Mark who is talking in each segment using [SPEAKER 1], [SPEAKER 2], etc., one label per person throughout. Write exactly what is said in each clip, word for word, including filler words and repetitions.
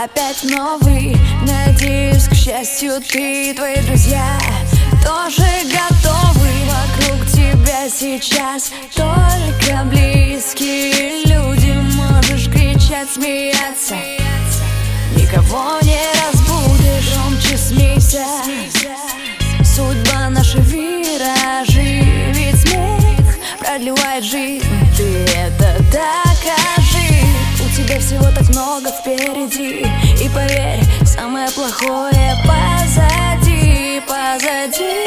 [SPEAKER 1] опять новый. Надеюсь, к счастью, ты и твои друзья тоже готовы. Вокруг тебя сейчас только близкие люди. Можешь кричать, смеяться, никого не разбудишь. Громче смейся, судьба наша виражи. Ведь смех продлевает жизнь, ты это докажи. У тебя всего так много впереди, и поверь, самое плохое позади, позади.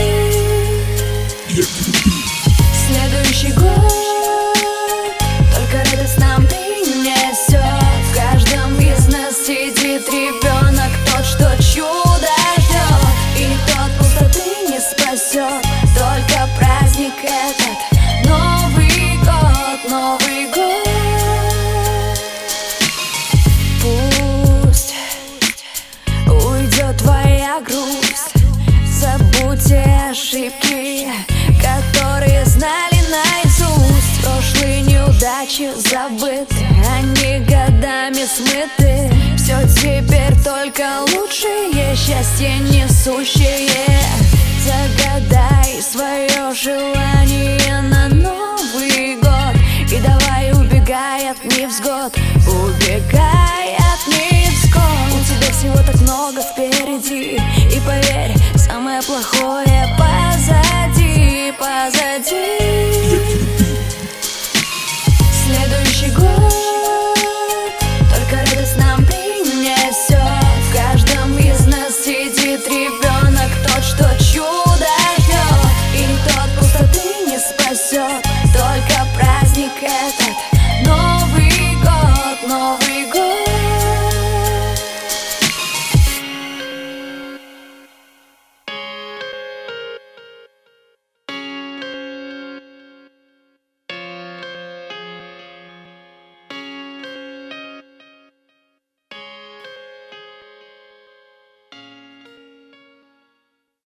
[SPEAKER 1] Следующий год только радость нам принесет. В каждом из нас сидит ребенок, тот, что чудо ждет, и тот пустоты не спасет только праздник этот. Новый год, Новый год. Пусть уйдет твоя грусть, забудьте ошибки, которые знали наизусть. Прошлые неудачи забыты, они годами смыты. Все теперь только лучшее, счастье несущее. Загадай свое желание,